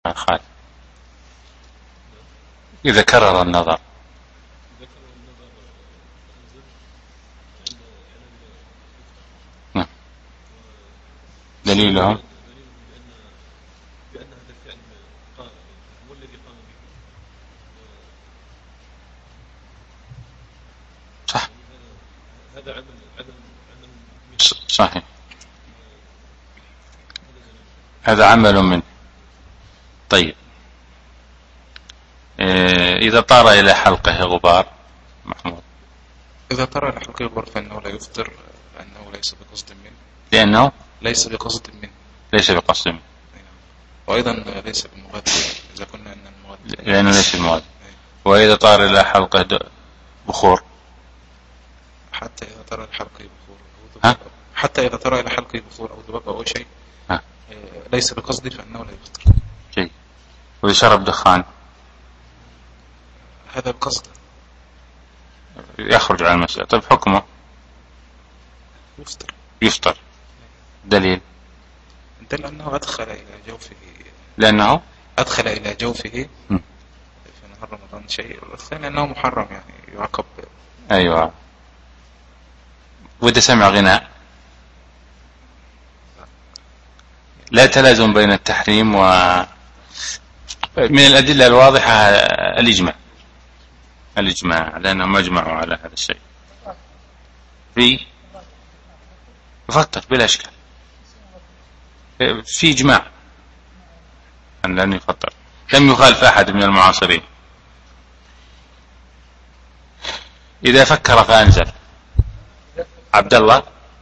خالد إذا كرر النظر نعم. دليلهم بأن هذا الفعل هو الذي قام به. صح. هذا عمل صحيح، هذا عمل منه. طيب إذا طار إلى حلقه غبار محمود، إذا طار إلى حلقه غبار فإنه لا يفطر، لأنه ليس بقصد منه. لأنه ليس بقصد منه. ليس بقصد منه. وأيضا ليس بالمغادر إذا كنا أن المغادر، لأنه ليس بالمغادر. وإذا طار إلى حلقه بخور، حتى إذا طار إلى حلقه بخور أو ذباب، حتى إذا طار إلى حلقه بخور أو ذباب أو شيء ليس بقصد فإنه لا يفطر. شيء. وإذا شرب دخان هذا بقصد يخرج عن المسألة. طيب حكمه يفطر. دليل لأنه أدخل إلى جوفه، لأنه أدخل إلى جوفه في نهار رمضان شيء، والثاني أنه محرم يعني يعاقب. أيوة. وإذا سمع غناء، لا تلازم بين التحريم ومن الأدلة الواضحة الإجماع لأنهم أجمعوا على هذا الشيء. يفطر بلا إشكال، في إجماع أن لن يفطر، لم يخالف أحد من المعاصرين. إذا فكر فأنزل. عبد الله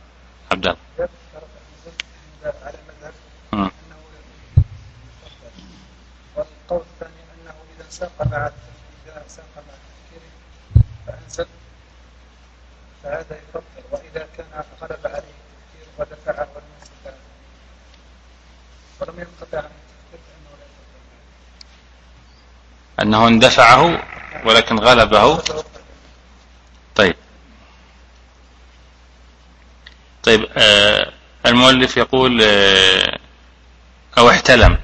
والقول الثاني أنه إذا ساق مع التفكير فأنزل فهذا يفطر، وإذا كان غلب عليه التفكير ودفعه والمنزل ولم ينقطع عن التفكير فإنه لا يفطر. أنه اندفعه ولكن غلبه. طيب المؤلف يقول أو احتلم.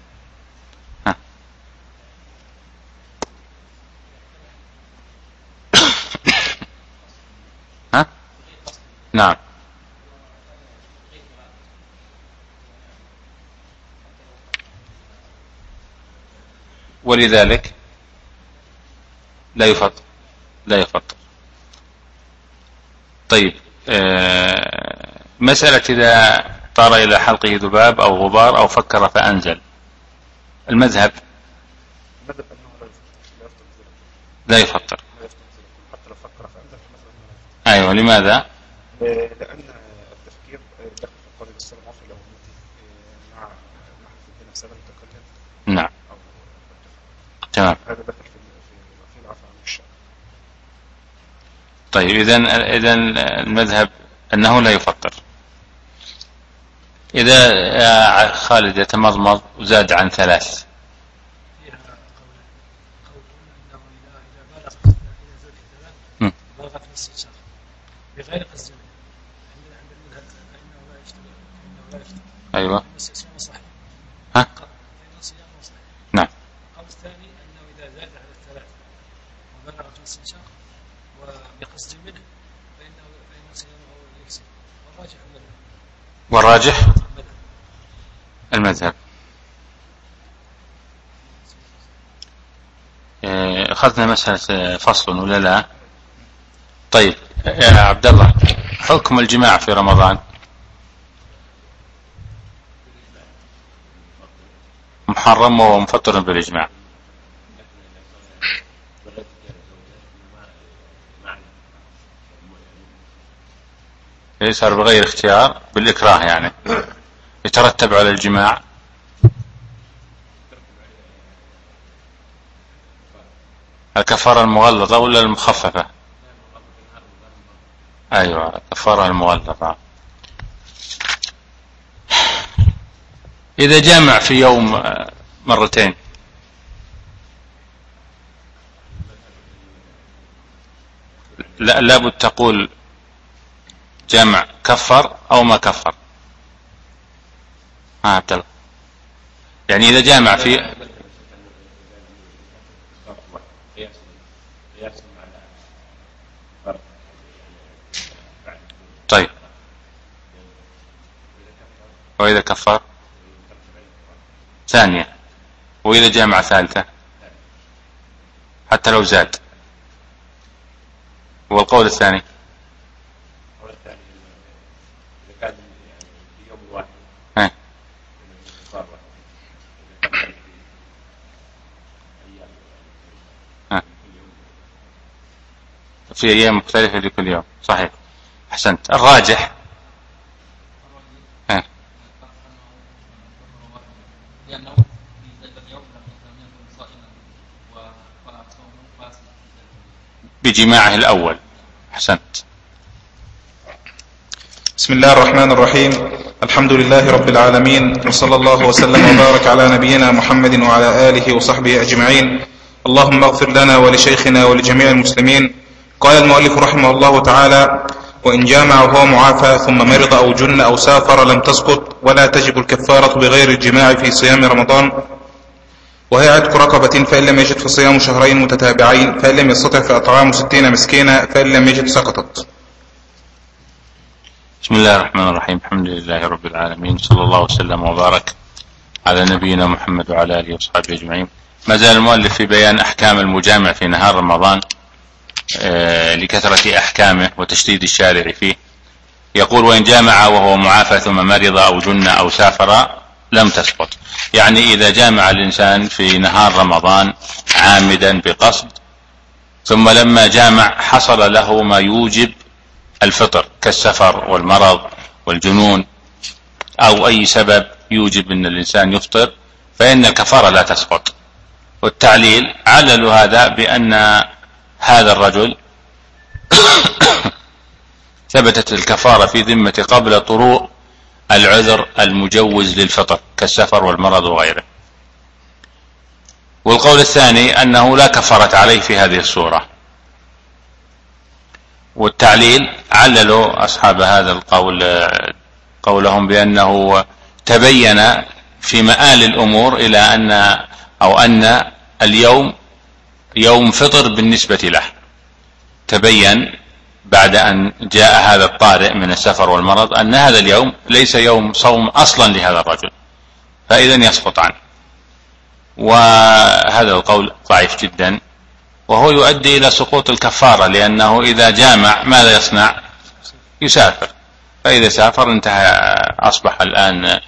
نعم. ولذلك لا يفطر. طيب مسألة إذا طار إلى حلقه ذباب أو غبار أو فكر فأنزل، المذهب لا يفطر. أيوة. لماذا؟ لأن التفكير دخل في قول السلام عصر له مع حفظ نفسه المتكلم. نعم تمام. هذا دخل في العفو عن الشرع. طيب إذن المذهب أنه لا يفطر. إذا خالد يتمضمض وزاد عن 3 بلغت الاستنشاق بغير قصد عندنا عند المذهب فإنه لا يفطر. أيوة. صيامه صحيح. صيامه صحيح. نعم. القول الثاني أنه إذا زاد على 3 وبلغت الاستنشاق وبقصد منه فإن صيامه يفسد. والراجح المذهب. أخذنا مسألة فصل ولا لا؟ طيب يا عبد الله، حكم الجماع في رمضان محرم ومفطر بالإجماع. صار بغير اختيار، بالإكراه يعني يترتب على الجماع. الكفارة المغلظة ولا المخففة؟ أيوة الكفارة المغلظة. إذا جامع في يوم مرتين لابد تقول جامع كفر أو ما كفر. عبد الله يعني إذا جامع في وإذا كفر ثانية، وإذا جامع ثالثة حتى لو زاد. والقول الثاني في أيام مختلفة لكل يوم. صحيح، أحسنت. الراجح بجماعه الأول. أحسنت. بسم الله الرحمن الرحيم. الحمد لله رب العالمين، وصلى الله وسلم وبارك على نبينا محمد وعلى آله وصحبه أجمعين. اللهم اغفر لنا ولشيخنا ولجميع المسلمين. قال المؤلف رحمه الله تعالى: وإن جامع وهو معافى ثم مرض أو جن أو سافر لم تسقط، ولا تجب الكفارة بغير الجماع في صيام رمضان، وهي عتق رقبة، فإن لم يجد فصيام شهرين متتابعين، فإن لم يستطع فأطعام 60 مسكينا، فإن لم يجد سقطت. بسم الله الرحمن الرحيم. الحمد لله رب العالمين، صلى الله وسلم وبارك على نبينا محمد وعلى آله وصحبه أجمعين. ما زال المؤلف في بيان أحكام المجامع في نهار رمضان لكثرة أحكامه وتشديد الشارع فيه. يقول: وإن جامع وهو معافى ثم مرض أو جن أو سافر لم تسقط. يعني إذا جامع الإنسان في نهار رمضان عامدا بقصد، ثم لما جامع حصل له ما يوجب الفطر كالسفر والمرض والجنون أو أي سبب يوجب أن الإنسان يفطر، فإن الكفارة لا تسقط. والتعليل عللوا هذا بأن هذا الرجل ثبتت الكفارة في ذمة قبل طروء العذر المجوز للفطر كالسفر والمرض وغيره. والقول الثاني أنه لا كفارة عليه في هذه الصورة. والتعليل عللوا أصحاب هذا القول قولهم بأنه تبين في مآل الأمور إلى أن اليوم يوم فطر بالنسبة له، تبين بعد أن جاء هذا الطارئ من السفر والمرض أن هذا اليوم ليس يوم صوم أصلا لهذا الرجل، فإذا يسقط عنه. وهذا القول ضعيف جدا، وهو يؤدي إلى سقوط الكفارة، لأنه إذا جامع ماذا يصنع؟ يسافر، فإذا سافر انتهى، أصبح الآن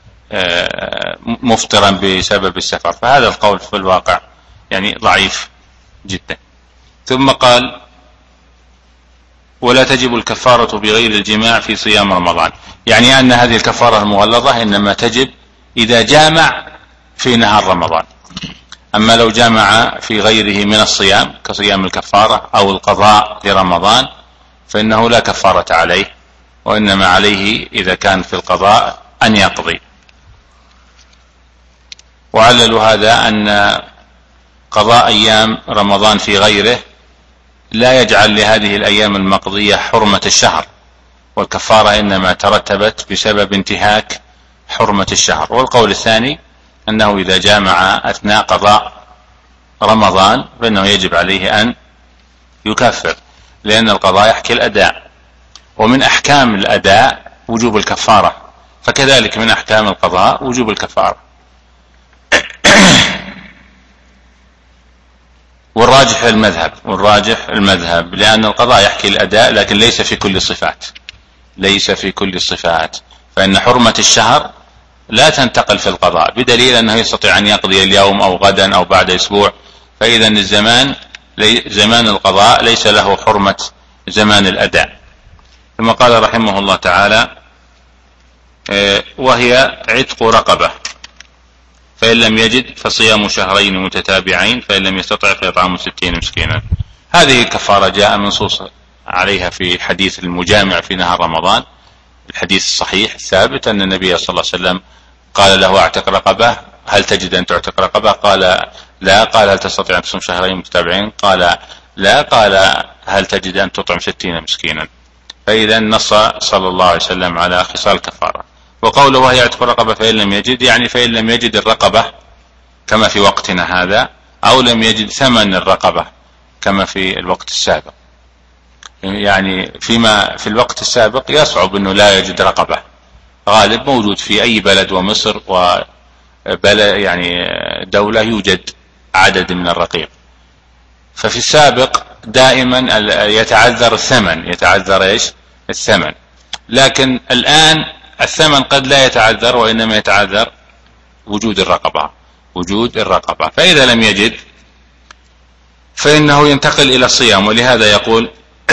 مفطرا بسبب السفر. فهذا القول في الواقع يعني ضعيف جدا. ثم قال: ولا تجب الكفارة بغير الجماع في صيام رمضان، يعني أن هذه الكفارة المغلظة إنما تجب إذا جامع في نهار رمضان. أما لو جامع في غيره من الصيام كصيام الكفارة أو القضاء في رمضان فإنه لا كفارة عليه، وإنما عليه إذا كان في القضاء أن يقضي. وعللوا هذا أن قضاء أيام رمضان في غيره لا يجعل لهذه الأيام المقضية حرمة الشهر، والكفارة إنما ترتبت بسبب انتهاك حرمة الشهر. والقول الثاني أنه إذا جامع أثناء قضاء رمضان فإنه يجب عليه أن يكفر، لأن القضاء يحكي الأداء، ومن أحكام الأداء وجوب الكفارة، فكذلك من أحكام القضاء وجوب الكفارة. والراجح المذهب لأن القضاء يحكي الأداء لكن ليس في كل الصفات، فإن حرمة الشهر لا تنتقل في القضاء، بدليل أنه يستطيع أن يقضي اليوم أو غدا أو بعد أسبوع، فإذا زمان القضاء ليس له حرمة زمان الأداء. ثم قال رحمه الله تعالى: وهي عتق رقبة، فإن لم يجد فصيام شهرين متتابعين، فإن لم يستطع فإطعام 60 مسكينا. هذه الكفارة جاء منصوص عليها في حديث المجامع في نهار رمضان، الحديث الصحيح الثابت أن النبي صلى الله عليه وسلم قال له: اعتق رقبة، هل تجد أن تعتق رقبة؟ قال: لا. قال: هل تستطيع أن تصوم شهرين متتابعين؟ قال: لا. قال: هل تجد أن تطعم 60 مسكينا؟ فإذا نص صلى الله عليه وسلم على خصال الكفارة. وقوله وهي عتق رقبة فإن لم يجد، يعني فإن لم يجد الرقبة كما في وقتنا هذا، أو لم يجد ثمن الرقبة كما في الوقت السابق. يعني فيما في الوقت السابق يصعب أنه لا يجد رقبة، غالب موجود في أي بلد، ومصر وبلد يعني دولة يوجد عدد من الرقيق. ففي السابق دائما يتعذر الثمن، يتعذر ايش؟ الثمن. لكن الآن الثمن قد لا يتعذر، وإنما يتعذر وجود الرقبة، وجود الرقبة. فإذا لم يجد فإنه ينتقل إلى الصيام، ولهذا يقول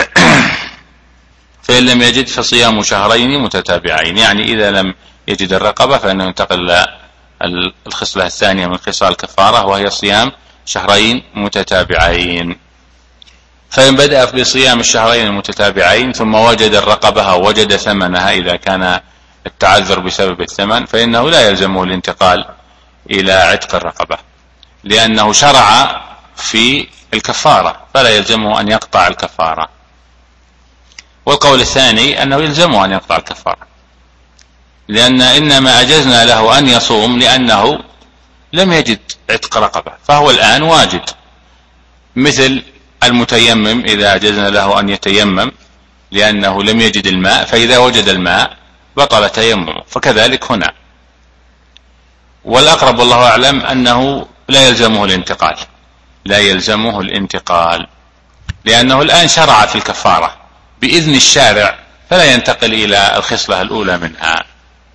فإن لم يجد فصيام شهرين متتابعين، يعني إذا لم يجد الرقبة فإنه ينتقل إلى الخصلة الثانية من خصال الكفارة، وهي صيام شهرين متتابعين. فإن بدأ بصيام الشهرين المتتابعين ثم وجد الرقبة أو وجد ثمنها إذا كان التعذر بسبب الثمن، فإنه لا يلزمه الانتقال إلى عتق الرقبة، لأنه شرع في الكفارة فلا يلزمه أن يقطع الكفارة. والقول الثاني أنه يلزمه أن يقطع الكفارة، لأن إنما أجزنا له أن يصوم لأنه لم يجد عتق رقبة، فهو الآن واجد، مثل المتيمم إذا أجزنا له أن يتيمم لأنه لم يجد الماء، فإذا وجد الماء بطل تيممه، فكذلك هنا. والأقرب والله أعلم أنه لا يلزمه الانتقال، لا يلزمه الانتقال، لأنه الآن شرع في الكفارة بإذن الشارع، فلا ينتقل إلى الخصلة الأولى منها.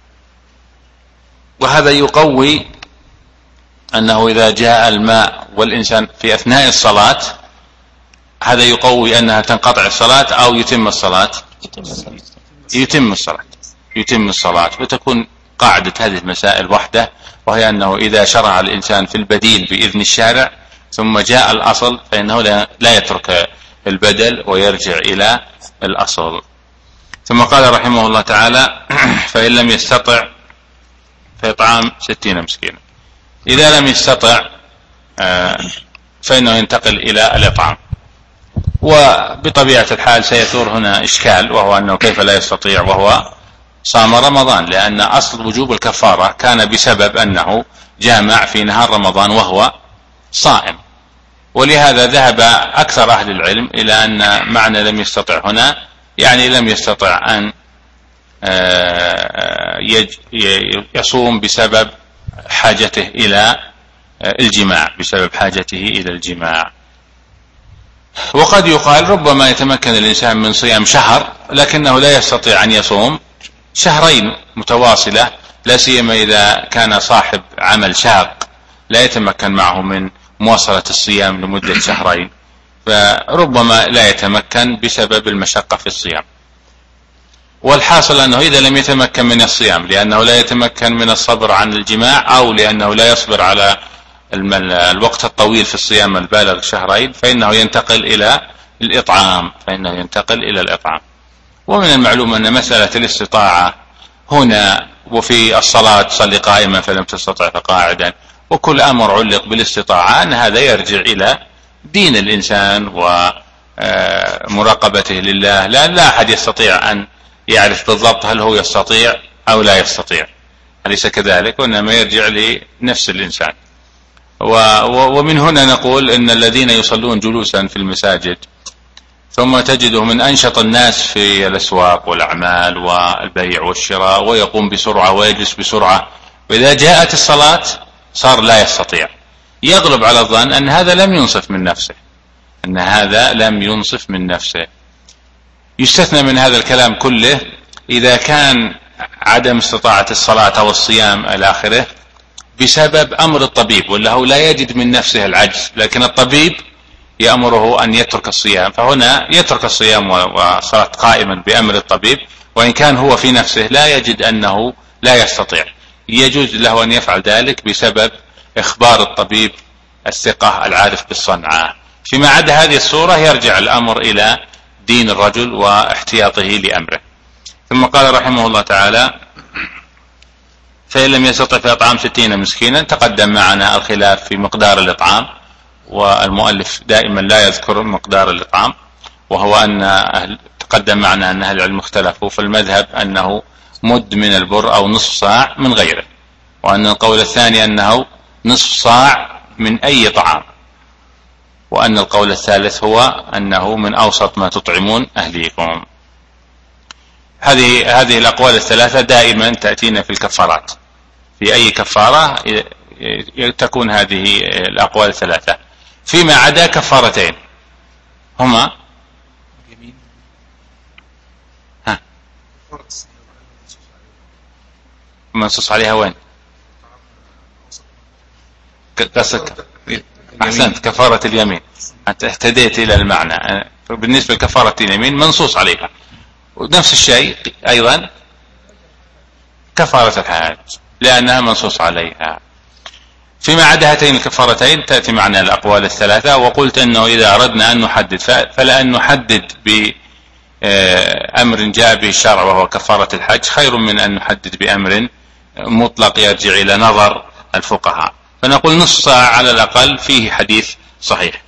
وهذا يقوي أنه إذا جاء الماء والإنسان في أثناء الصلاة، هذا يقوي أنها تنقطع الصلاة أو يتم الصلاة، يتم الصلاة، وتكون قاعدة هذه المسائل وحده، وهي أنه إذا شرع الإنسان في البديل بإذن الشارع ثم جاء الأصل فإنه لا يترك البدل ويرجع إلى الأصل. ثم قال رحمه الله تعالى فإن لم يستطع فإطعام 60 مسكينا. إذا لم يستطع فإنه ينتقل إلى الإطعام. وبطبيعة الحال سيثور هنا إشكال، وهو أنه كيف لا يستطيع وهو صام رمضان، لأن أصل وجوب الكفارة كان بسبب أنه جامع في نهار رمضان وهو صائم. ولهذا ذهب أكثر أهل العلم إلى أن معنى لم يستطع هنا يعني لم يستطع أن يصوم بسبب حاجته إلى الجماع، بسبب حاجته إلى الجماع. وقد يقال ربما يتمكن الإنسان من صيام شهر لكنه لا يستطيع أن يصوم شهرين متواصلة، لا سيما إذا كان صاحب عمل شاق لا يتمكن معه من مواصلة الصيام لمدة شهرين، فربما لا يتمكن بسبب المشقة في الصيام. والحاصل أنه إذا لم يتمكن من الصيام لأنه لا يتمكن من الصبر عن الجماع، أو لأنه لا يصبر على الوقت الطويل في الصيام البالغ شهرين، فإنه ينتقل إلى الإطعام، ومن المعلوم أن مسألة الاستطاعة هنا وفي الصلاة صلي قائما فلم تستطع فقاعدا، وكل أمر علق بالاستطاعة أن هذا يرجع إلى دين الإنسان ومراقبته لله، لا أحد يستطيع أن يعرف بالضبط هل هو يستطيع أو لا يستطيع، أليس كذلك؟ وإنما يرجع لنفس الإنسان. ومن هنا نقول إن الذين يصلون جلوسا في المساجد ثم تجده من أنشط الناس في الأسواق والأعمال والبيع والشراء، ويقوم بسرعة ويجلس بسرعة، وإذا جاءت الصلاة صار لا يستطيع، يغلب على الظن أن هذا لم ينصف من نفسه، يستثنى من هذا الكلام كله إذا كان عدم استطاعة الصلاة أو الصيام إلى آخره بسبب أمر الطبيب، ولا هو لا يجد من نفسه العجز، لكن الطبيب يأمره أن يترك الصيام، فهنا يترك الصيام والصلاة قائما بأمر الطبيب، وإن كان هو في نفسه لا يجد أنه لا يستطيع، يجوز له أن يفعل ذلك بسبب إخبار الطبيب الثقة العارف بالصنعة. فيما عدا هذه الصورة يرجع الأمر إلى دين الرجل واحتياطه لأمره. ثم قال رحمه الله تعالى فإن لم يستطع فإطعام 60 مسكينا. تقدم معنا الخلاف في مقدار الإطعام، والمؤلف دائما لا يذكر مقدار الإطعام، وهو أن تقدم معنا أن أهل العلم اختلفوا، فالمذهب أنه مد من البر أو نصف صاع من غيره، وأن القول الثاني أنه نصف صاع من أي طعام، وأن القول الثالث هو أنه من أوسط ما تطعمون أهليكم. هذه الأقوال الثلاثة دائما تأتينا في الكفارات، في أي كفارة تكون هذه الأقوال الثلاثة، فيما عدا كفارتين هما منصوص عليها وين؟ قصدك أحسنت، كفارة اليمين، أنت اهتديت إلى المعنى. بالنسبة لكفارة اليمين منصوص عليها، ونفس الشيء أيضا كفارة الحاج لأنها منصوص عليها. فيما عدا هاتين الكفارتين تأتي معنا الأقوال الثلاثة. وقلت أنه إذا أردنا أن نحدد فلأن نحدد بأمر جاء به الشرع وهو كفارة الحج خير من أن نحدد بأمر مطلق يرجع إلى نظر الفقهاء. فنقول نصف ساعة على الأقل فيه حديث صحيح.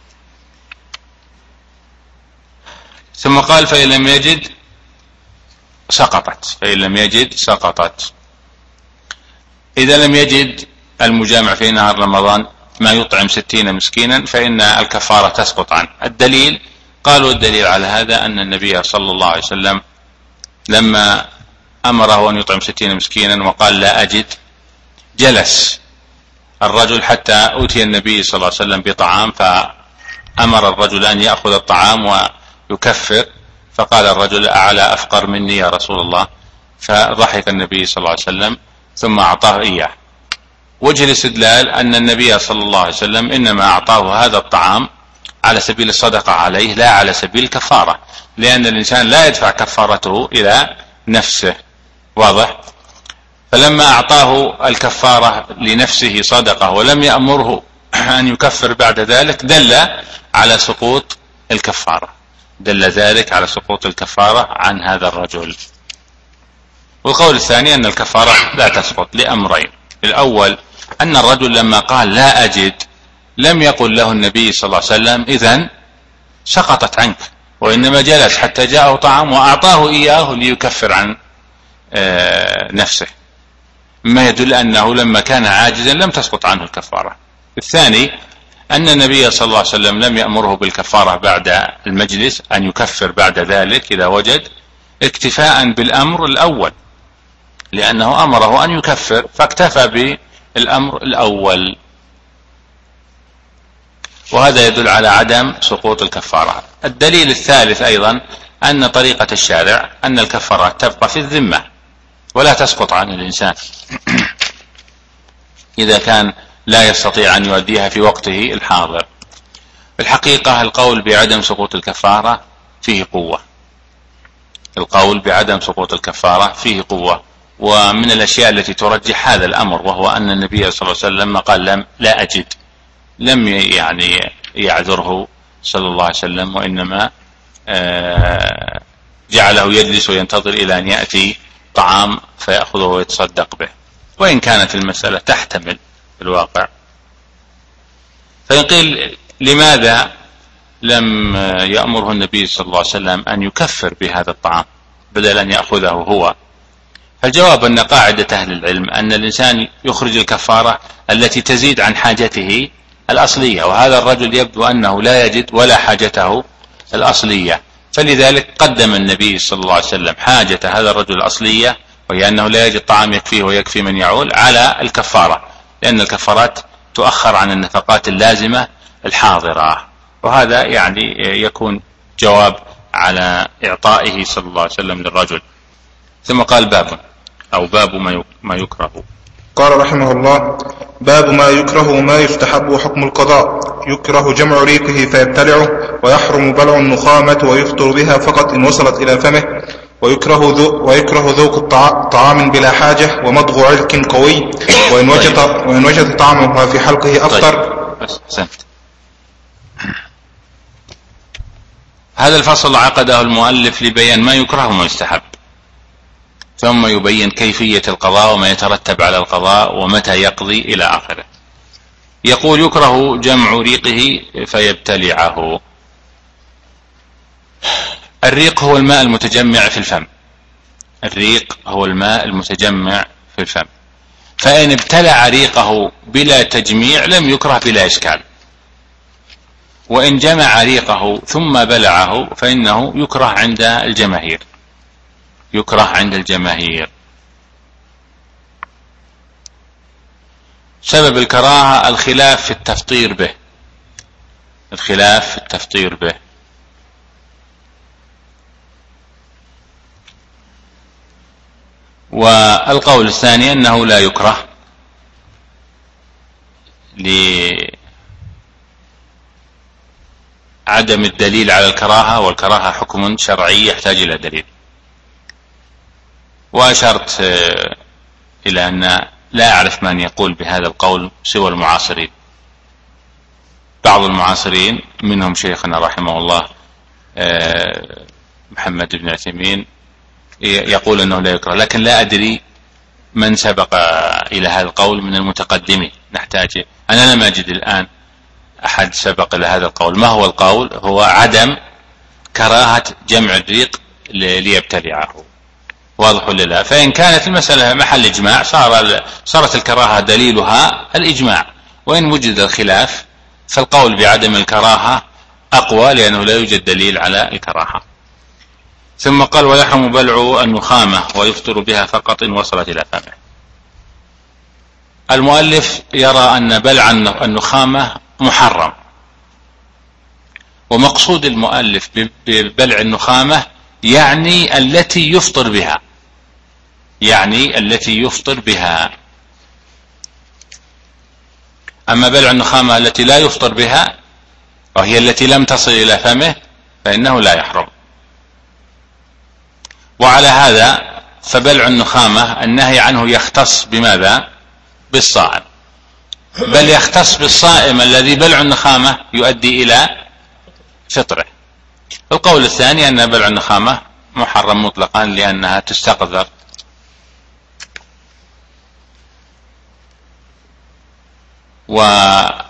ثم قال فإن لم يجد سقطت، فإن لم يجد سقطت. إذا لم يجد المجامع في نهار رمضان ما يطعم 60 مسكينا فإن الكفارة تسقط عنه. الدليل قالوا الدليل على هذا أن النبي صلى الله عليه وسلم لما أمره أن يطعم 60 مسكينا وقال لا أجد، جلس الرجل حتى أتي النبي صلى الله عليه وسلم بطعام، فأمر الرجل أن يأخذ الطعام ويكفر، فقال الرجل أعلى أفقر مني يا رسول الله، فضحك النبي صلى الله عليه وسلم ثم أعطاه إياه. وجه الاستدلال أن النبي صلى الله عليه وسلم إنما أعطاه هذا الطعام على سبيل الصدقة عليه لا على سبيل الكفارة، لأن الإنسان لا يدفع كفارته إلى نفسه، واضح؟ فلما أعطاه الكفارة لنفسه صدقة ولم يأمره أن يكفر بعد ذلك دل على سقوط الكفارة، دل ذلك على سقوط الكفارة عن هذا الرجل. والقول الثاني أن الكفارة لا تسقط لأمرين. الأول أن الرجل لما قال لا أجد لم يقل له النبي صلى الله عليه وسلم إذن سقطت عنك، وإنما جلس حتى جاءه طعام وأعطاه إياه ليكفر عن نفسه، ما يدل أنه لما كان عاجزا لم تسقط عنه الكفارة. الثاني أن النبي صلى الله عليه وسلم لم يأمره بالكفارة بعد المجلس، أن يكفر بعد ذلك إذا وجد، اكتفاء بالأمر الأول، لأنه أمره أن يكفر فاكتفى بالأمر الأول، وهذا يدل على عدم سقوط الكفارة. الدليل الثالث أيضا أن طريقة الشارع أن الكفارات تبقى في الذمة ولا تسقط عن الإنسان إذا كان لا يستطيع أن يؤديها في وقته الحاضر. الحقيقة القول بعدم سقوط الكفارة فيه قوة، القول بعدم سقوط الكفارة فيه قوة، ومن الأشياء التي ترجح هذا الأمر وهو أن النبي صلى الله عليه وسلم قال لا أجد، لم يعني يعذره صلى الله عليه وسلم، وإنما جعله يجلس وينتظر إلى أن يأتي طعام فيأخذه ويتصدق به، وإن كانت المسألة تحتمل في الواقع. فإن قيل لماذا لم يأمره النبي صلى الله عليه وسلم أن يكفر بهذا الطعام بدل أن يأخذه هو؟ فالجواب أن قاعدة أهل العلم أن الإنسان يخرج الكفارة التي تزيد عن حاجته الأصلية، وهذا الرجل يبدو أنه لا يجد ولا حاجته الأصلية، فلذلك قدم النبي صلى الله عليه وسلم حاجة هذا الرجل الأصلية وهي أنه لا يجد طعام يكفيه ويكفي من يعول على الكفارة، لأن الكفارات تؤخر عن النفقات اللازمة الحاضرة. وهذا يعني يكون جواب على إعطائه صلى الله عليه وسلم للرجل. ثم قال باب ما يكره. قال رحمه الله: باب ما يكره وما يستحب حكم القضاء. يكره جمع ريقه فيبتلعه، ويحرم بلع النخامة ويفطر بها فقط إن وصلت إلى فمه، ويكره ذوق طعام بلا حاجة، ومضغ علك قوي، وإن وجد طعمها في حلقه أفطر. طيب. هذا الفصل عقده المؤلف لبيان ما يكره وما يستحب، ثم يبين كيفية القضاء وما يترتب على القضاء ومتى يقضي إلى آخره. يقول: يكره جمع ريقه فيبتلعه. الريق هو الماء المتجمع في الفم، الريق هو الماء المتجمع في الفم، فإن ابتلع ريقه بلا تجميع لم يكره بلا إشكال، وإن جمع ريقه ثم بلعه فإنه يكره عند الجماهير. يكره عند الجماهير. سبب الكراهة الخلاف في التفطير به، الخلاف في التفطير به. والقول الثاني أنه لا يكره لعدم الدليل على الكراهة، والكراهة حكم شرعي يحتاج إلى دليل. وأشرت إلى أن لا أعرف من يقول بهذا القول سوى المعاصرين. بعض المعاصرين منهم شيخنا رحمه الله محمد بن عثيمين يقول أنه لا يكره، لكن لا أدري من سبق إلى هذا القول من المتقدمين. نحتاج، أنا لم أجد الآن أحد سبق إلى هذا القول. ما هو القول؟ هو عدم كراهة جمع الريق ليبتلعه. واضح ولا لا؟ فإن كانت المسألة محل إجماع صارت الكراهة دليلها الإجماع، وإن وجد الخلاف فالقول بعدم الكراهة أقوى لأنه لا يوجد دليل على الكراهة. ثم قال: ويحرم بلع النخامة ويفطر بها فقط إن وصلت إلى فمه. المؤلف يرى أن بلع النخامة محرم، ومقصود المؤلف ببلع النخامة يعني التي يفطر بها، يعني التي يفطر بها. أما بلع النخامة التي لا يفطر بها وهي التي لم تصل إلى فمه فإنه لا يحرم. وعلى هذا فبلع النخامة النهي عنه يختص بماذا؟ بالصائم، بل يختص بالصائم الذي بلع النخامة يؤدي إلى فطره. القول الثاني أن بلع النخامة محرم مطلقا لأنها تستقذر. وهذا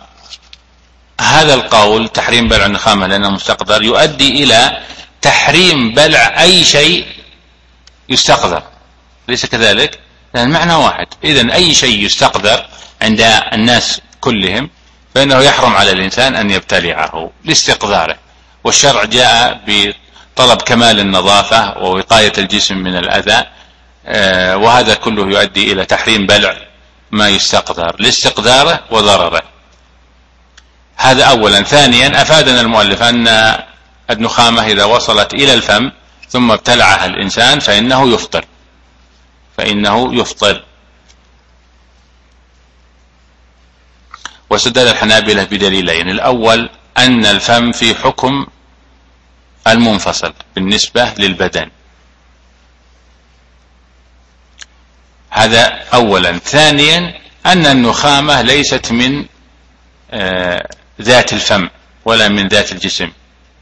القول تحريم بلع النخامة لأنه مستقذر يؤدي إلى تحريم بلع أي شيء يستقذر، ليس كذلك؟ لأن المعنى واحد. إذن أي شيء يستقذر عند الناس كلهم فإنه يحرم على الإنسان أن يبتلعه لاستقذاره. والشرع جاء بطلب كمال النظافة ووقاية الجسم من الأذى، وهذا كله يؤدي إلى تحريم بلع ما يستقذر لاستقذاره وضرره. هذا أولا. ثانيا، أفادنا المؤلف أن النخامة إذا وصلت إلى الفم ثم ابتلعها الإنسان فإنه يفطر، فإنه يفطر. واستدل الحنابلة بدليلين: الأول أن الفم في حكم المنفصل بالنسبة للبدن، هذا أولا. ثانيا أن النخامة ليست من ذات الفم ولا من ذات الجسم.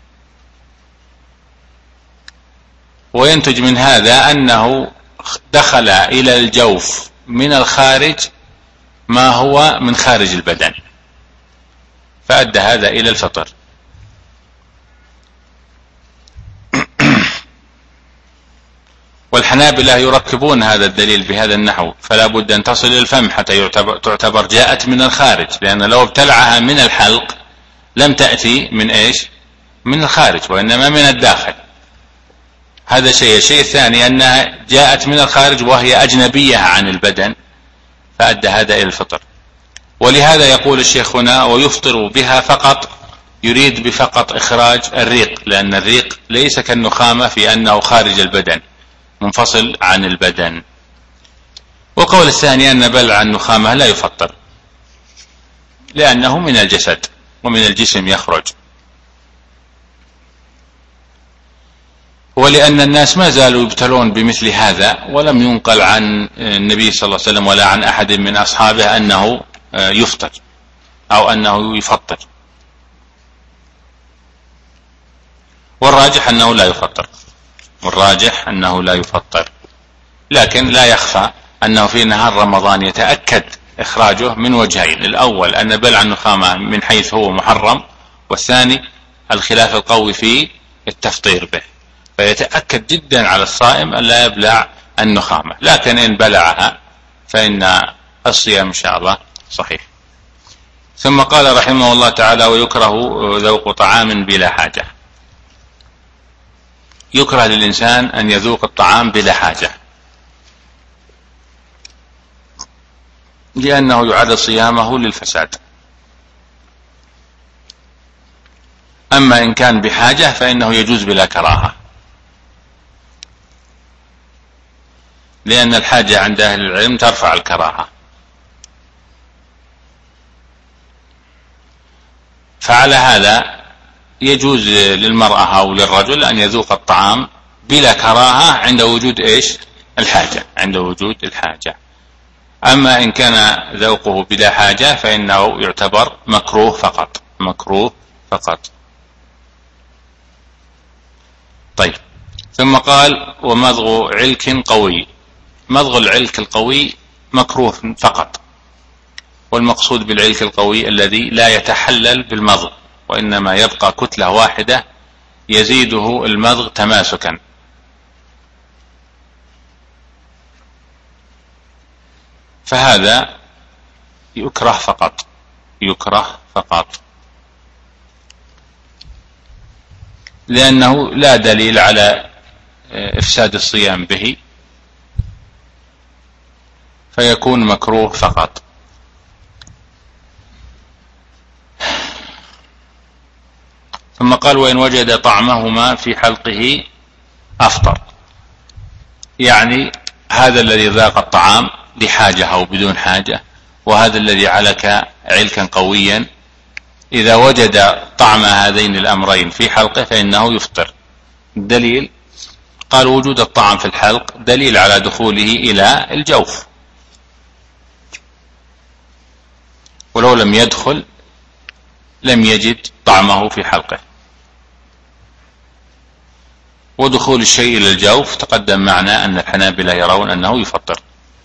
وينتج من هذا أنه دخل إلى الجوف من الخارج ما هو من خارج البدن، فأدى هذا إلى الفطر. والحنابلة يركبون هذا الدليل بهذا النحو: فلا بد أن تصل إلى الفم حتى تعتبر جاءت من الخارج، لأن لو ابتلعها من الحلق لم تأتي من إيش؟ من الخارج، وإنما من الداخل. هذا شيء. الشيء الثاني أنها جاءت من الخارج وهي أجنبية عن البدن، فأدى هذا إلى الفطر. ولهذا يقول الشيخ هنا: ويفطر بها فقط، يريد بفقط إخراج الريق، لأن الريق ليس كالنخامة في أنه خارج البدن منفصل عن البدن. والقول الثاني أن بلع النخامة لا يفطر لأنه من الجسد ومن الجسم يخرج، ولأن الناس ما زالوا يبتلون بمثل هذا، ولم ينقل عن النبي صلى الله عليه وسلم ولا عن أحد من أصحابه أنه يفطر أو أنه يفطر. والراجح أنه لا يفطر، والراجح أنه لا يفطر. لكن لا يخفى أنه في نهار رمضان يتأكد إخراجه من وجهين: الأول أن بلع النخامة من حيث هو محرم، والثاني الخلاف القوي في التفطير به، فيتأكد جدا على الصائم أن لا يبلع النخامة. لكن إن بلعها فإن الصيام إن شاء الله صحيح. ثم قال رحمه الله تعالى: ويكره ذوق طعام بلا حاجة. يكره للإنسان أن يذوق الطعام بلا حاجة، لأنه يعرض صيامه للفساد. أما إن كان بحاجة فإنه يجوز بلا كراهة، لأن الحاجة عند أهل العلم ترفع الكراهة. فعلى هذا يجوز للمرأة أو للرجل أن يذوق الطعام بلا كراهة عند وجود الحاجة، عند وجود الحاجة. أما إن كان ذوقه بلا حاجة فإنه يعتبر مكروه فقط، مكروه فقط. طيب، ثم قال ومضغ علك قوي. مضغ العلك القوي مكروه فقط، والمقصود بالعلك القوي الذي لا يتحلل بالمضغ، وإنما يبقى كتلة واحدة يزيده المضغ تماسكا. فهذا يكره فقط، يكره فقط، لأنه لا دليل على إفساد الصيام به، فيكون مكروه فقط. ثم قال وإن وجد طعمهما في حلقه أفطر. يعني هذا الذي ذاق الطعام لحاجة أو بدون حاجة، وهذا الذي علك علكا قويا، إذا وجد طعم هذين الأمرين في حلقه فإنه يفطر. الدليل قال وجود الطعام في الحلق دليل على دخوله إلى الجوف، ولو لم يدخل لم يجد طعمه في حلقه. ودخول الشيء إلى الجوف تقدم معنا أن الحنابلة يرون أنه يفطر.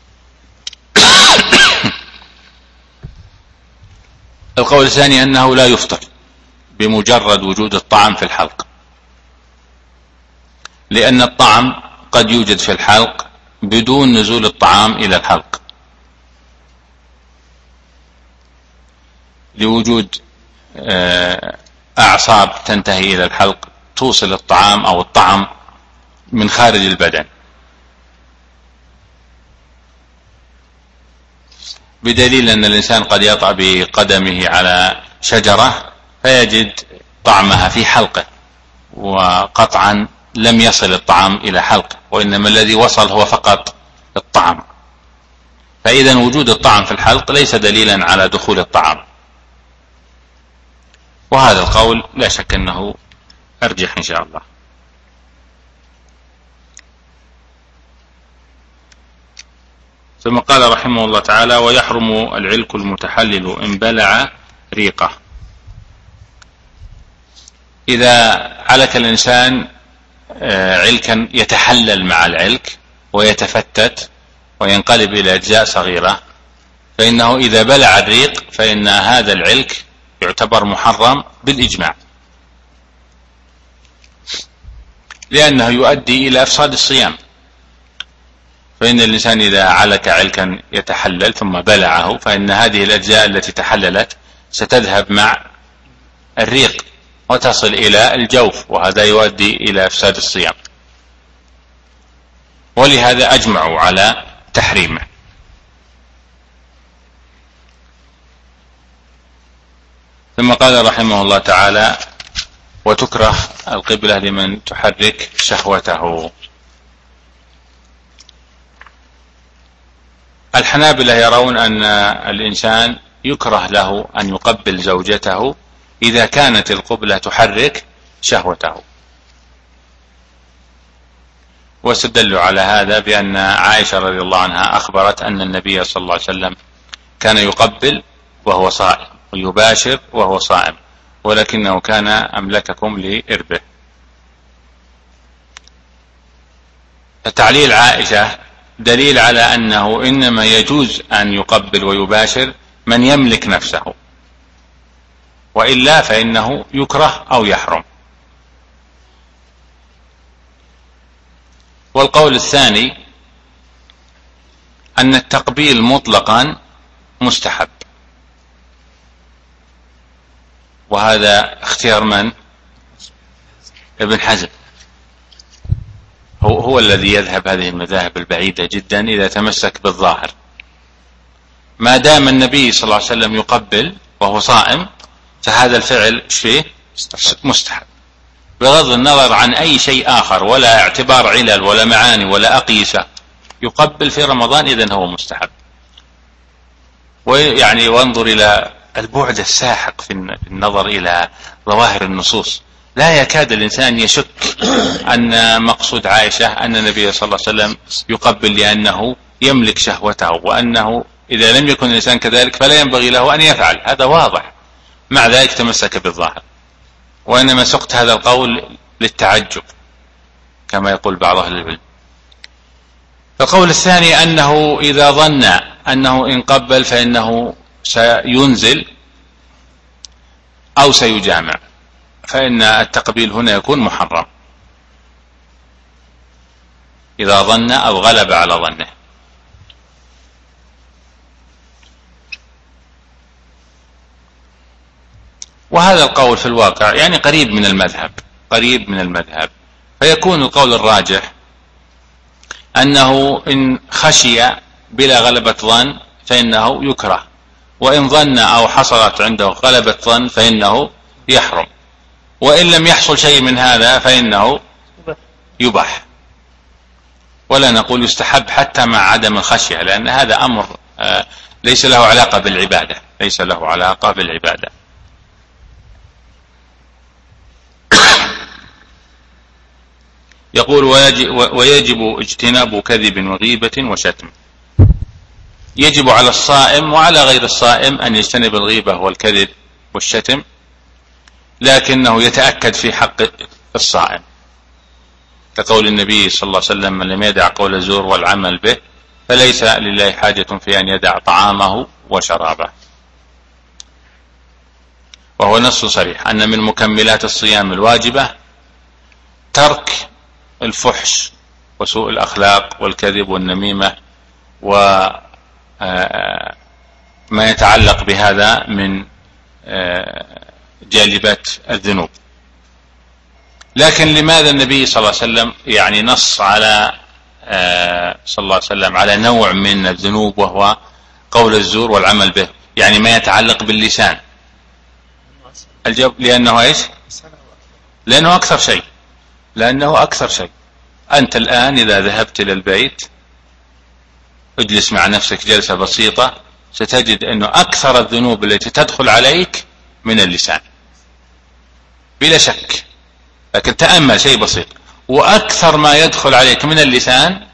القول الثاني أنه لا يفطر بمجرد وجود الطعام في الحلق، لأن الطعام قد يوجد في الحلق بدون نزول الطعام إلى الحلق، لوجود أعصاب تنتهي إلى الحلق توصل الطعام أو الطعم من خارج البدن، بدليل أن الإنسان قد يطأ بقدمه على شجرة فيجد طعمها في حلقه، وقطعا لم يصل الطعام إلى حلقه، وإنما الذي وصل هو فقط الطعام. فإذا وجود الطعام في الحلق ليس دليلا على دخول الطعام، وهذا القول لا شك أنه أرجح إن شاء الله. ثم قال رحمه الله تعالى ويحرم العلك المتحلل إن بلع ريقه. إذا علك الإنسان علكا يتحلل مع العلك ويتفتت وينقلب إلى أجزاء صغيرة، فإنه إذا بلع الريق فإن هذا العلك يعتبر محرم بالإجماع، لأنه يؤدي إلى إفساد الصيام. فإن الإنسان إذا علك علكا يتحلل ثم بلعه فإن هذه الأجزاء التي تحللت ستذهب مع الريق وتصل إلى الجوف، وهذا يؤدي إلى إفساد الصيام، ولهذا أجمعوا على تحريمه. ثم قال رحمه الله تعالى وتكره القبلة لمن تحرك شهوته. الحنابلة يرون أن الإنسان يكره له أن يقبل زوجته إذا كانت القبلة تحرك شهوته، واستدلوا على هذا بأن عائشة رضي الله عنها أخبرت أن النبي صلى الله عليه وسلم كان يقبل وهو صائم ويباشر وهو صائم، ولكنه كان أملككم لإربه. فتعليل عائشة دليل على أنه إنما يجوز أن يقبل ويباشر من يملك نفسه، وإلا فإنه يكره أو يحرم. والقول الثاني أن التقبيل مطلقا مستحب، وهذا اختيار من؟ ابن حزم. هو الذي يذهب هذه المذاهب البعيدة جدا إذا تمسك بالظاهر. ما دام النبي صلى الله عليه وسلم يقبل وهو صائم فهذا الفعل فيه مستحب بغض النظر عن أي شيء آخر، ولا اعتبار علل ولا معاني ولا أقيسة. يقبل في رمضان إذن هو مستحب. ويعني وانظر إلى البعد الساحق في النظر إلى ظواهر النصوص. لا يكاد الإنسان يشك أن مقصود عائشة أن النبي صلى الله عليه وسلم يقبل لأنه يملك شهوته، وأنه إذا لم يكن الإنسان كذلك فلا ينبغي له أن يفعل. هذا واضح. مع ذلك تمسك بالظاهر، وإنما سقت هذا القول للتعجب كما يقول بعض أهل العلم. القول الثاني أنه إذا ظن أنه إن قبل فإنه سينزل أو سيجامع، فإن التقبيل هنا يكون محرم إذا ظن أو غلب على ظنه. وهذا القول في الواقع يعني قريب من المذهب، فيكون القول الراجح أنه إن خشي بلا غلبة ظن فإنه يكره، وإن ظن أو حصلت عنده غلبة ظن فإنه يحرم، وإن لم يحصل شيء من هذا فإنه يباح. ولا نقول يستحب حتى مع عدم الخشية، لأن هذا أمر ليس له علاقة بالعبادة. يقول ويجب اجتناب كذب وغيبة وشتم. يجب على الصائم وعلى غير الصائم أن يجتنب الغيبة والكذب والشتم، لكنه يتأكد في حق الصائم، كقول النبي صلى الله عليه وسلم: من لم يدع قول الزور والعمل به فليس لله حاجة في أن يدع طعامه وشرابه. وهو نص صريح أن من مكملات الصيام الواجبة ترك الفحش وسوء الأخلاق والكذب والنميمة وما يتعلق بهذا من جالبات الذنوب. لكن لماذا النبي صلى الله عليه وسلم يعني نص على على نوع من الذنوب وهو قول الزور والعمل به، يعني ما يتعلق باللسان؟ الجواب لأنه ايش؟ لأنه أكثر شيء. أنت الآن إذا ذهبت إلى البيت اجلس مع نفسك جلسة بسيطة ستجد أنه أكثر الذنوب التي تدخل عليك من اللسان بلا شك. لكن تأمل شيء بسيط، وأكثر ما يدخل عليك من اللسان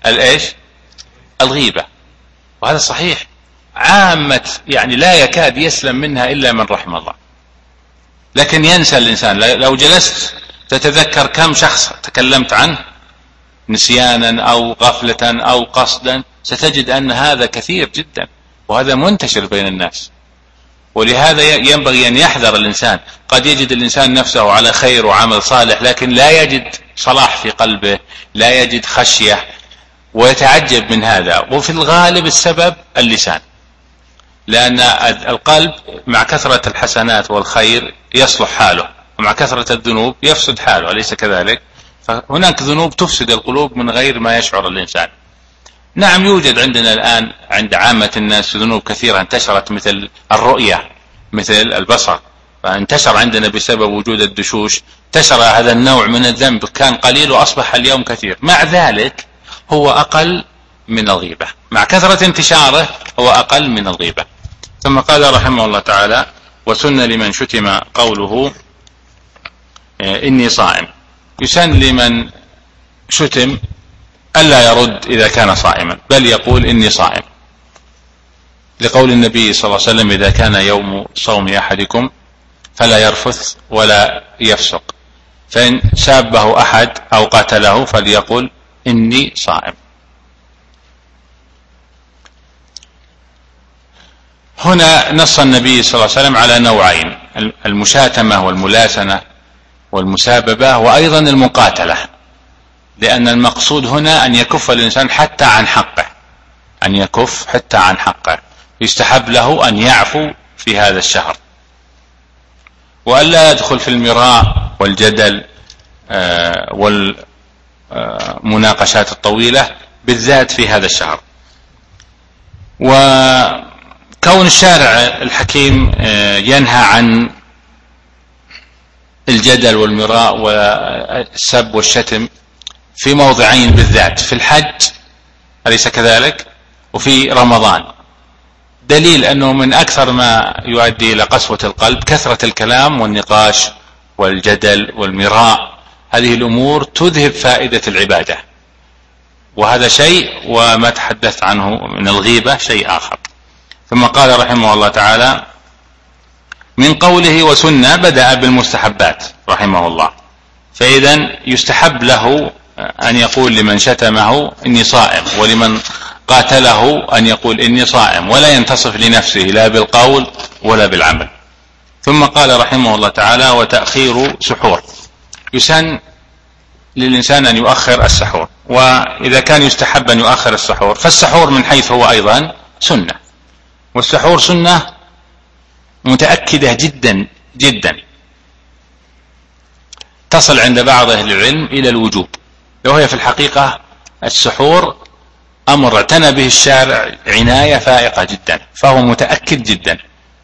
الغيبة. وهذا صحيح، عامة يعني لا يكاد يسلم منها إلا من رحم الله. لكن ينسى الإنسان. لو جلست تتذكر كم شخص تكلمت عنه نسيانا أو غفلة أو قصدا، ستجد أن هذا كثير جدا، وهذا منتشر بين الناس. ولهذا ينبغي أن يحذر الإنسان. قد يجد الإنسان نفسه على خير وعمل صالح، لكن لا يجد صلاح في قلبه، لا يجد خشية، ويتعجب من هذا. وفي الغالب السبب اللسان، لأن القلب مع كثرة الحسنات والخير يصلح حاله، ومع كثرة الذنوب يفسد حاله، أليس كذلك؟ فهناك ذنوب تفسد القلوب من غير ما يشعر الإنسان. نعم، يوجد عندنا الآن عند عامة الناس ذنوب كثيرة انتشرت، مثل الرؤية، مثل البصر، فانتشر عندنا بسبب وجود الدشوش. انتشر هذا النوع من الذنب، كان قليل وأصبح اليوم كثير. مع ذلك هو أقل من الغيبة، مع كثرة انتشاره هو أقل من الغيبة. ثم قال رحمه الله تعالى: وسن لمن شتم قوله إني صائم. يسن لمن شتم ألا يرد إذا كان صائما، بل يقول إني صائم، لقول النبي صلى الله عليه وسلم: إذا كان يوم صوم أحدكم فلا يرفث ولا يفسق، فإن سابه أحد أو قاتله فليقل إني صائم. هنا نص النبي صلى الله عليه وسلم على نوعين: المشاتمة والملاسنة والمساببة، وأيضا المقاتلة، لأن المقصود هنا أن يكف الإنسان حتى عن حقه، يستحب له أن يعفو في هذا الشهر، وألا يدخل في المراء والجدل والمناقشات الطويلة بالذات في هذا الشهر. وكون الشارع الحكيم ينهى عن الجدل والمراء والسب والشتم في موضعين بالذات، في الحج أليس كذلك، وفي رمضان، دليل أنه من أكثر ما يؤدي إلى قسوة القلب كثرة الكلام والنقاش والجدل والمراء. هذه الأمور تذهب فائدة العبادة، وهذا شيء، وما تحدثت عنه من الغيبة شيء آخر. ثم قال رحمه الله تعالى: من قوله وسنة بدأ بالمستحبات رحمه الله، فإذا يستحب له أن يقول لمن شتمه إني صائم، ولمن قاتله أن يقول إني صائم، ولا ينتصف لنفسه لا بالقول ولا بالعمل. ثم قال رحمه الله تعالى: وتأخير سحور، يسن للإنسان أن يؤخر السحور، وإذا كان يستحب أن يؤخر السحور فالسحور من حيث هو أيضا سنة، والسحور سنة متأكدة جدا جدا، تصل عند بعض أهل العلم إلى الوجوب، وهي في الحقيقة السحور أمر اعتنى به الشارع عناية فائقة جدا، فهو متأكد جدا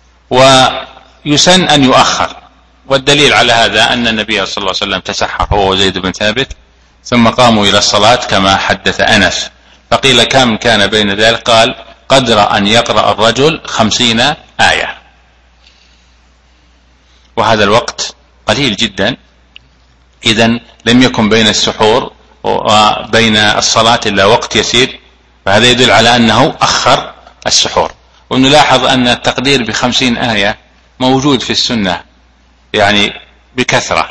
ويسن أن يؤخر. والدليل على هذا أن النبي صلى الله عليه وسلم تسحر هو وزيد بن ثابت ثم قاموا إلى الصلاة كما حدث أنس، فقيل كم كان بين ذلك؟ قال: قدر أن يقرأ الرجل 50 آية، وهذا الوقت قليل جدا. إذن لم يكن بين السحور وبين الصلاة إلا وقت يسير، فهذا يدل على أنه أخر السحور. ونلاحظ أن التقدير ب50 آية موجود في السنة يعني بكثرة.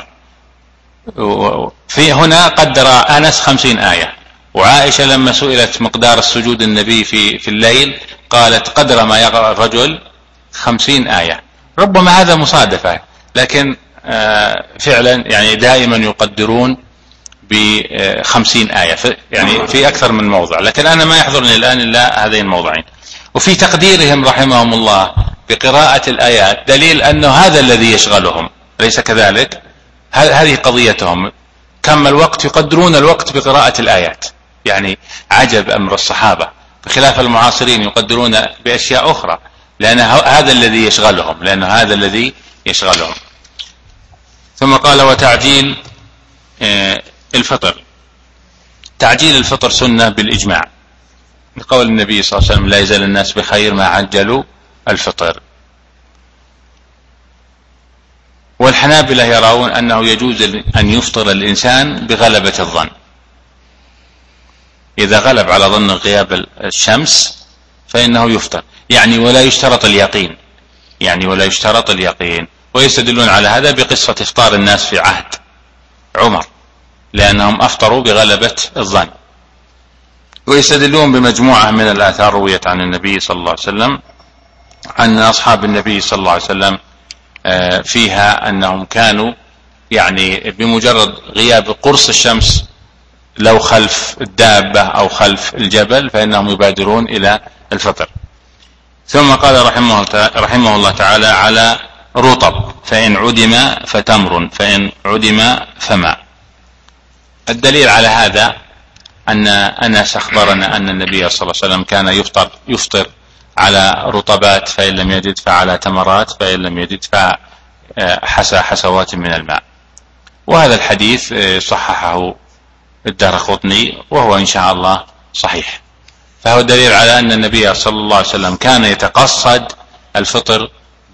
في هنا قدر أنس 50 آية، وعائشة لما سئلت مقدار السجود النبي في الليل قالت قدر ما يقرأ الرجل 50 آية. ربما هذا مصادفة، لكن فعلا يعني دائما يقدرون ب50 آية يعني في أكثر من موضع، لكن أنا ما يحضرني الآن إلا هذين الموضعين. وفي تقديرهم رحمهم الله بقراءة الآيات دليل أنه هذا الذي يشغلهم، أليس كذلك؟ هذه قضيتهم، كم الوقت يقدرون الوقت بقراءة الآيات. يعني عجب أمر الصحابة، بخلاف المعاصرين يقدرون بأشياء أخرى، لأن هذا الذي يشغلهم، لأن هذا الذي يشغلهم. ثم قال: وتعجيل الفطر، تعجيل الفطر سنة بالإجماع، لقول النبي صلى الله عليه وسلم: لا يزال الناس بخير ما عجلوا الفطر. والحنابلة يرون أنه يجوز أن يفطر الإنسان بغلبة الظن، إذا غلب على ظن غياب الشمس فإنه يفطر، يعني ولا يشترط اليقين، يعني ولا يشترط اليقين. ويستدلون على هذا بقصة إفطار الناس في عهد عمر، لأنهم أفطروا بغلبة الظن. ويستدلون بمجموعة من الآثار رويت عن النبي صلى الله عليه وسلم عن أصحاب النبي صلى الله عليه وسلم فيها أنهم كانوا يعني بمجرد غياب قرص الشمس لو خلف الدابة أو خلف الجبل فإنهم يبادرون إلى الفطر. ثم قال رحمه الله تعالى: على رطب، فإن عدم فتمر، فإن عدم فماء. الدليل على هذا أن أنس أخبرنا أن النبي صلى الله عليه وسلم كان يفطر على رطبات، فإن لم يجد فعلى تمرات، فإن لم يجد فحسى حسوات من الماء. وهذا الحديث صححه الدارقطني وهو إن شاء الله صحيح، فهو دليل على أن النبي صلى الله عليه وسلم كان يتقصد الفطر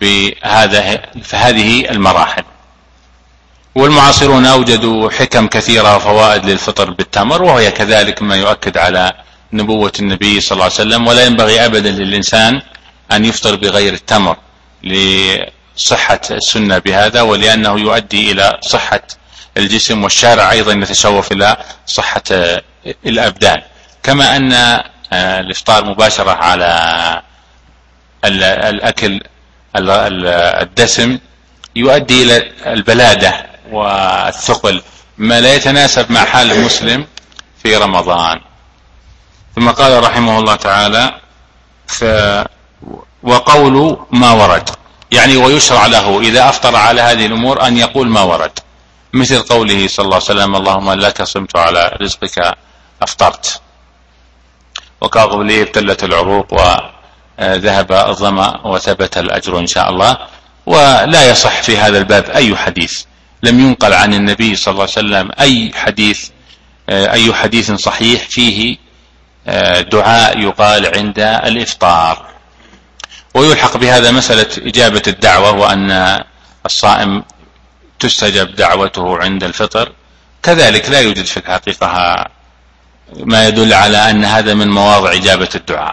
بهذه المراحل. والمعاصرون أوجدوا حكم كثيرة وفوائد للفطر بالتمر، وهي كذلك ما يؤكد على نبوة النبي صلى الله عليه وسلم. ولا ينبغي أبدا للإنسان أن يفطر بغير التمر لصحة السنة بهذا، ولأنه يؤدي إلى صحة الجسم، والشارع أيضا يتشوف إلى صحة الأبدان. كما أن الإفطار مباشرة على الأكل الدسم يؤدي إلى البلادة والثقل، ما لا يتناسب مع حال المسلم في رمضان. ثم قال رحمه الله تعالى: وقول ما ورد، يعني ويشرع له إذا أفطر على هذه الأمور أن يقول ما ورد. مثل قوله صلى الله عليه وسلم اللهم لك صمت على رزقك أفطرت، وكقوله ابتلت العروق وذهب الظمأ وثبت الأجر إن شاء الله. ولا يصح في هذا الباب أي حديث، لم ينقل عن النبي صلى الله عليه وسلم أي حديث صحيح فيه دعاء يقال عند الإفطار. ويلحق بهذا مسألة إجابة الدعوة، وأن الصائم تستجب دعوته عند الفطر، كذلك لا يوجد في الحقيقة ما يدل على أن هذا من مواضع إجابة الدعاء.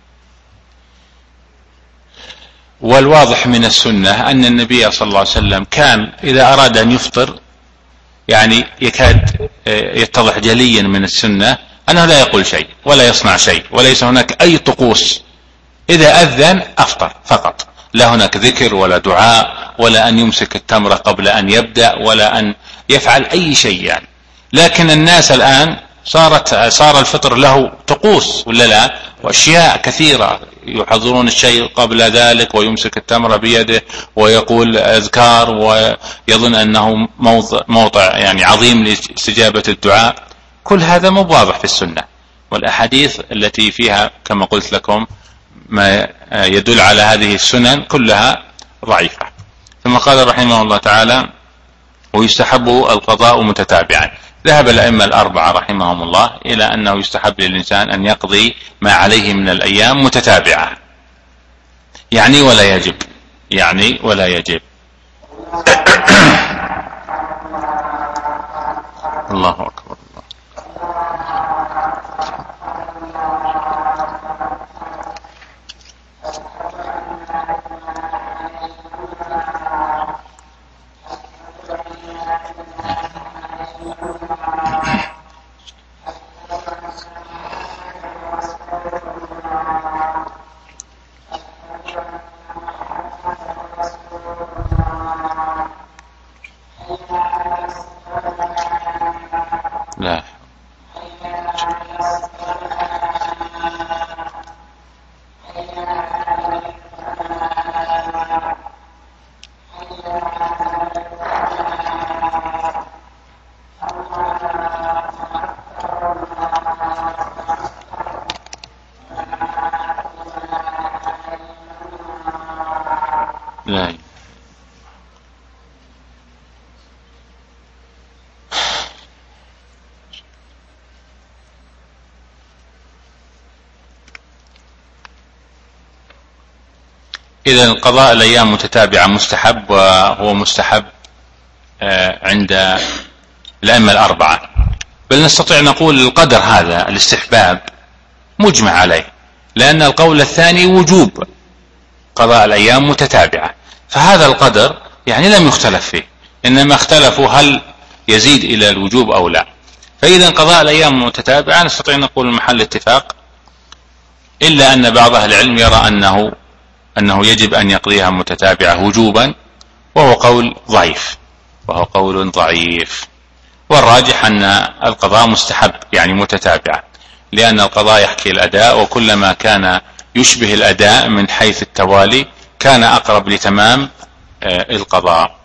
والواضح من السنة أن النبي صلى الله عليه وسلم كان إذا أراد أن يفطر يعني يكاد يتضح جليا من السنة أنه لا يقول شيء ولا يصنع شيء، وليس هناك أي طقوس، إذا أذن أفطر فقط، لا هناك ذكر ولا دعاء ولا أن يمسك التمرة قبل أن يبدأ ولا أن يفعل أي شيء يعني. لكن الناس الآن صار الفطر له طقوس ولا لا، وأشياء كثيرة، يحضرون الشيء قبل ذلك ويمسك التمرة بيده ويقول أذكار ويظن أنه موضع يعني عظيم لاستجابة الدعاء. كل هذا مو واضح في السنة، والأحاديث التي فيها كما قلت لكم ما يدل على هذه السنن كلها ضعيفة. ثم قال رحمه الله تعالى ويستحب القضاء متتابعا. ذهب الأئمة الأربعة رحمهم الله إلى أنه يستحب للإنسان أن يقضي ما عليه من الأيام متتابعة، يعني ولا يجب، يعني ولا يجب. الله أكبر. لا لا إذا قضاء الأيام متتابعة مستحب، وهو مستحب عند الأئمة الأربعة، بل نستطيع نقول القدر هذا الاستحباب مجمع عليه، لأن القول الثاني وجوب قضاء الأيام متتابعة، فهذا القدر يعني لم يختلف فيه، إنما اختلفوا هل يزيد إلى الوجوب أو لا. فإذا قضاء الأيام متتابعة نستطيع نقول محل اتفاق، إلا أن بعض أهل العلم يرى أنه يجب أن يقضيها متتابعة وجوبا، وهو قول ضعيف، والراجح أن القضاء مستحب يعني متتابعة، لأن القضاء يحكي الأداء، وكلما كان يشبه الأداء من حيث التوالي كان أقرب لتمام القضاء.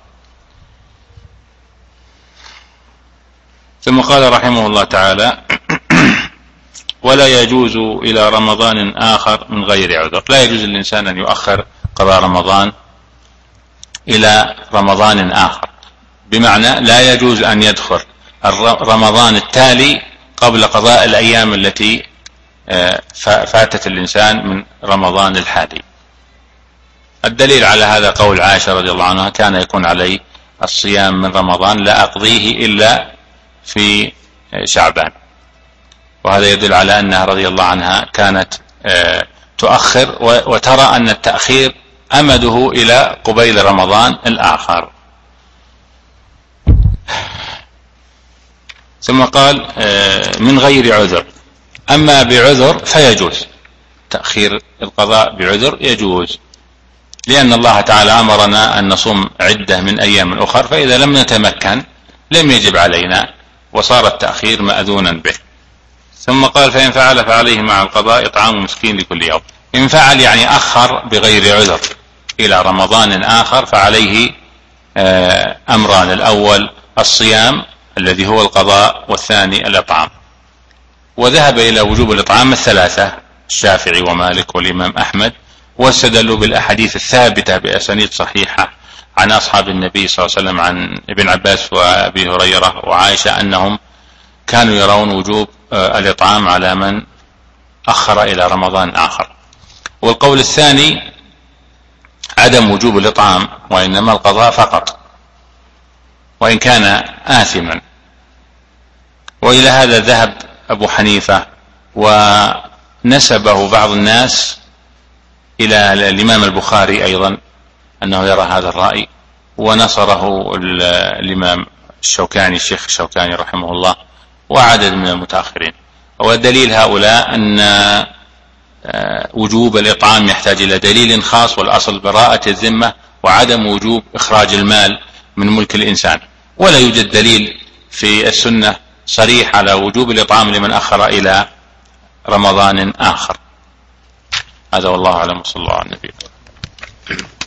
ثم قال رحمه الله تعالى ولا يجوز إلى رمضان آخر من غير عذر. لا يجوز للإنسان أن يؤخر قضاء رمضان إلى رمضان آخر، بمعنى لا يجوز أن يدخل رمضان التالي قبل قضاء الأيام التي فاتت الإنسان من رمضان الحالي. الدليل على هذا قول عائشة رضي الله عنها كان يكون علي الصيام من رمضان لا أقضيه إلا في شعبان، وهذا يدل على أنها رضي الله عنها كانت تؤخر، وترى أن التأخير أمده إلى قبيل رمضان الآخر. ثم قال من غير عذر. أما بعذر فيجوز تأخير القضاء، بعذر يجوز، لأن الله تعالى أمرنا أن نصوم عدة من أيام أخر، فإذا لم نتمكن لم يجب علينا، وصار التأخير مأذونا به. ثم قال فإن فعل فعليه مع القضاء إطعام مسكين لكل يوم. إن فعل يعني أخر بغير عذر إلى رمضان آخر فعليه أمران: الأول الصيام الذي هو القضاء، والثاني الإطعام. وذهب إلى وجوب الإطعام الثلاثة الشافعي ومالك والإمام أحمد، واستدلوا بالأحاديث الثابتة بأسانيد صحيحة عن أصحاب النبي صلى الله عليه وسلم عن ابن عباس وأبي هريرة وعائشة أنهم كانوا يرون وجوب الإطعام على من أخر إلى رمضان آخر. والقول الثاني عدم وجوب الإطعام وإنما القضاء فقط وإن كان آثما. وإلى هذا ذهب أبو حنيفة، ونسبه بعض الناس إلى الإمام البخاري أيضا أنه يرى هذا الرأي، ونصره الإمام الشوكاني الشيخ الشوكاني رحمه الله وعدد من المتأخرين. ودليل هؤلاء أن وجوب الإطعام يحتاج إلى دليل خاص، والأصل براءة الذمة وعدم وجوب إخراج المال من ملك الإنسان، ولا يوجد دليل في السنة صريح على وجوب الإطعام لمن أخر إلى رمضان آخر. هذا والله أعلم، صلى الله على النبي.